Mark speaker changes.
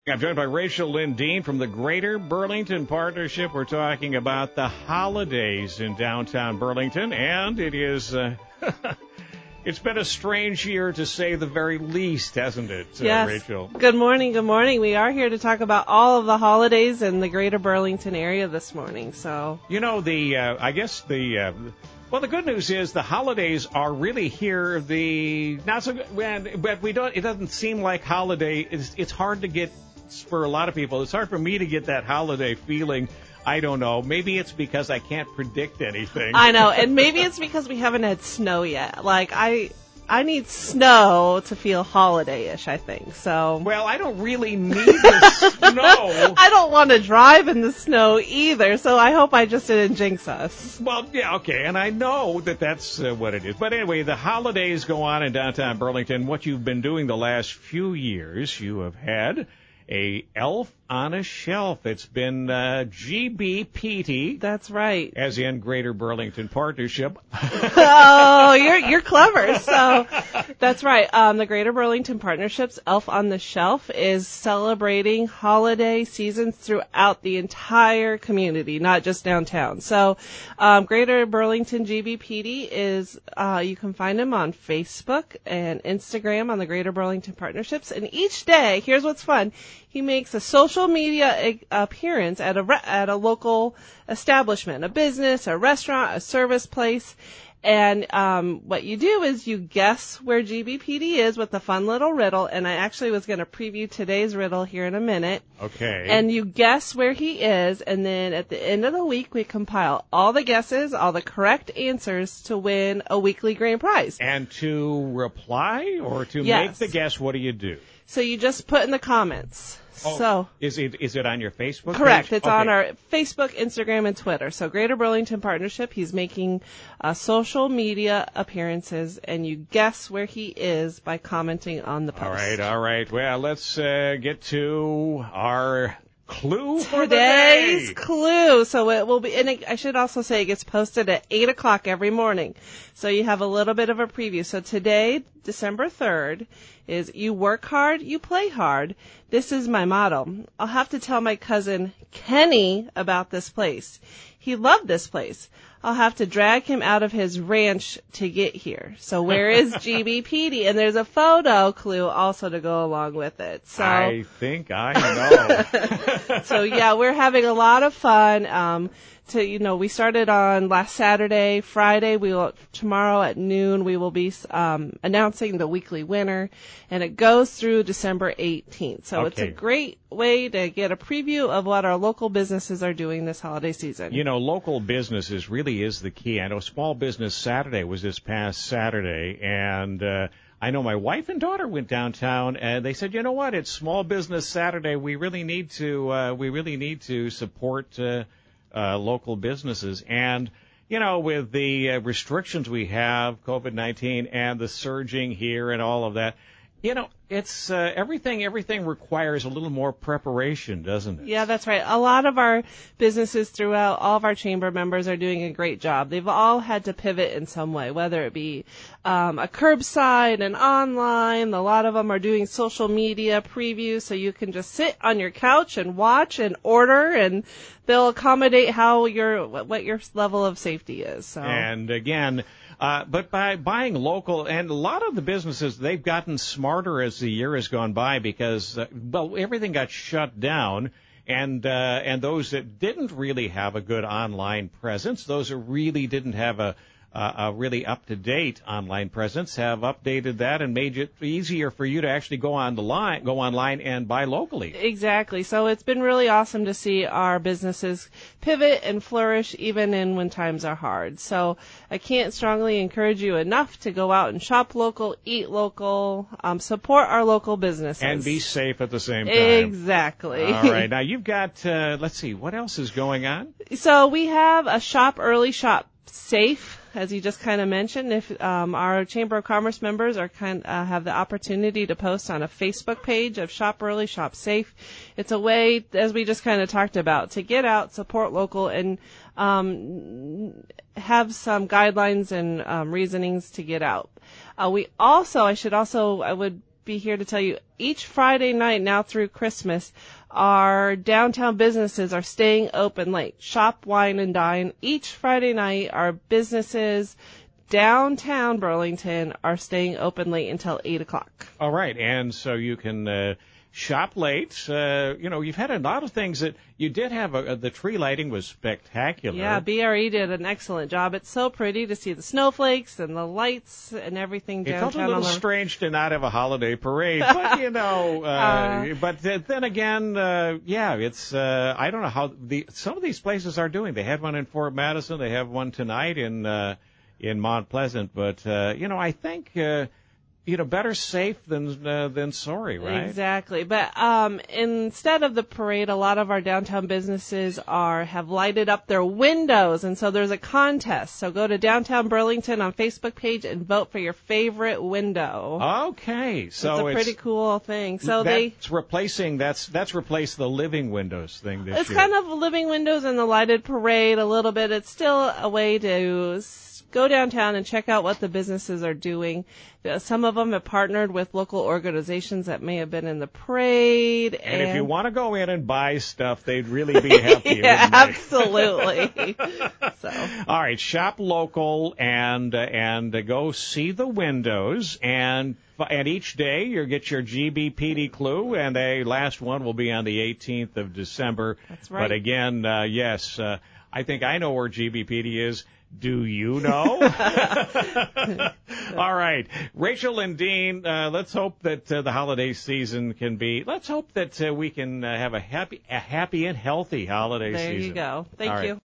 Speaker 1: I'm joined by Rachel Lynn Dean from the Greater Burlington Partnership. We're talking about the holidays in downtown Burlington, and it is it's been a strange year to say the very least, hasn't it,
Speaker 2: yes.
Speaker 1: Rachel?
Speaker 2: Good morning. Good morning. We are here to talk about all of the holidays in the Greater Burlington area this morning. So
Speaker 1: well, the good news is the holidays are really here. Not so good, but we don't. It doesn't seem like holiday. It's hard to get. For a lot of people, it's hard for me to get that holiday feeling. I don't know. Maybe it's because I can't predict anything.
Speaker 2: I know, and maybe it's because we haven't had snow yet. Like, I need snow to feel holiday-ish, I think. So.
Speaker 1: Well, I don't really need the snow.
Speaker 2: I don't want to drive in the snow either, so I hope I just didn't jinx us.
Speaker 1: Well, yeah, okay, and I know that's what it is. But anyway, the holidays go on in downtown Burlington. What you've been doing the last few years, you have had a Elf on a Shelf. It's been GBPT.
Speaker 2: That's right.
Speaker 1: As in Greater Burlington Partnership.
Speaker 2: Oh, you're clever. So that's right. The Greater Burlington Partnership's Elf on the Shelf is celebrating holiday seasons throughout the entire community, not just downtown. So Greater Burlington GBPT is, you can find him on Facebook and Instagram on the Greater Burlington Partnerships. And each day, here's what's fun, he makes a social media appearance at a local establishment, a business, a restaurant, a service place. And what you do is you guess where GBPT is with a fun little riddle. And I actually was going to preview today's riddle here in a minute.
Speaker 1: Okay.
Speaker 2: And you guess where he is. And then at the end of the week, we compile all the guesses, all the correct answers to win a weekly grand prize.
Speaker 1: And to reply or to
Speaker 2: yes.
Speaker 1: make the guess, what do you do?
Speaker 2: So you just put in the comments.
Speaker 1: Oh,
Speaker 2: so
Speaker 1: is it on your Facebook
Speaker 2: correct.
Speaker 1: page?
Speaker 2: It's on our Facebook, Instagram, and Twitter. So Greater Burlington Partnership, he's making social media appearances, and you guess where he is by commenting on the post.
Speaker 1: All right. Well, let's get to our clue for
Speaker 2: today's
Speaker 1: the day.
Speaker 2: Clue. So it will be, and I should also say it gets posted at 8 o'clock every morning. So you have a little bit of a preview. So today, December 3rd, is you work hard, you play hard. This is my motto. I'll have to tell my cousin Kenny about this place. He loved this place. I'll have to drag him out of his ranch to get here. So where is GBPT? And there's a photo clue also to go along with it. So
Speaker 1: I think I know.
Speaker 2: So yeah, we're having a lot of fun. We started on last Saturday. Friday, tomorrow at noon, we will be announcing the weekly winner, and it goes through December 18th. So It's a great way to get a preview of what our local businesses are doing this holiday season.
Speaker 1: Local businesses really is the key. I know Small Business Saturday was this past Saturday, and I know my wife and daughter went downtown, and they said, you know what, it's Small Business Saturday. We really need to support local businesses. And, with the restrictions we have, COVID-19 and the surging here and all of that, it's everything requires a little more preparation, doesn't it?
Speaker 2: Yeah, that's right. A lot of our businesses throughout, all of our chamber members are doing a great job. They've all had to pivot in some way, whether it be a curbside and online. A lot of them are doing social media previews, so you can just sit on your couch and watch and order, and they'll accommodate what your level of safety is. So.
Speaker 1: And again, but by buying local, and a lot of the businesses, they've gotten smarter as the year has gone by because, everything got shut down, and those that didn't really have a good online presence, those who really didn't have a really up-to-date online presence have updated that and made it easier for you to actually go online and buy locally.
Speaker 2: Exactly. So it's been really awesome to see our businesses pivot and flourish even when times are hard. So I can't strongly encourage you enough to go out and shop local, eat local, support our local businesses.
Speaker 1: And be safe at the same time.
Speaker 2: Exactly.
Speaker 1: All right. Now you've got, let's see, what else is going on?
Speaker 2: So we have a shop early, shop safe. As you just kind of mentioned, if our Chamber of Commerce members have the opportunity to post on a Facebook page of Shop Early, Shop Safe, it's a way, as we just kind of talked about, to get out, support local, and have some guidelines and reasonings to get out. I would be here to tell you, each Friday night now through Christmas, our downtown businesses are staying open late. Shop, wine, and dine. Each Friday night, our businesses downtown Burlington are staying open late until 8 o'clock.
Speaker 1: All right, and so you can shop late. You've had a lot of things that you did have. The tree lighting was spectacular.
Speaker 2: Yeah, BRE did an excellent job. It's so pretty to see the snowflakes and the lights and everything downtown.
Speaker 1: It felt a little strange to not have a holiday parade, but but then again, it's I don't know how some of these places are doing. They had one in Fort Madison. They have one tonight in Mount Pleasant, but I think. Better safe than sorry, right?
Speaker 2: Exactly. But instead of the parade, a lot of our downtown businesses have lighted up their windows, and so there's a contest. So go to Downtown Burlington on Facebook page and vote for your favorite window.
Speaker 1: Okay, so
Speaker 2: it's a pretty cool thing. So
Speaker 1: that's replaced the living windows thing this year.
Speaker 2: It's kind of living windows and the lighted parade a little bit. It's still a way to go downtown and check out what the businesses are doing. Some of them have partnered with local organizations that may have been in the parade.
Speaker 1: And if you want to go in and buy stuff, they'd really be happy.
Speaker 2: Yeah, absolutely.
Speaker 1: All right, shop local and go see the windows. And each day you get your GBPD clue, and the last one will be on the 18th of December.
Speaker 2: That's right.
Speaker 1: But again, yes, I think I know where GBPD is. Do you know? All right. Rachel and Dean, let's hope that the holiday season let's hope that we can have a happy and healthy holiday season.
Speaker 2: There you go. Thank you.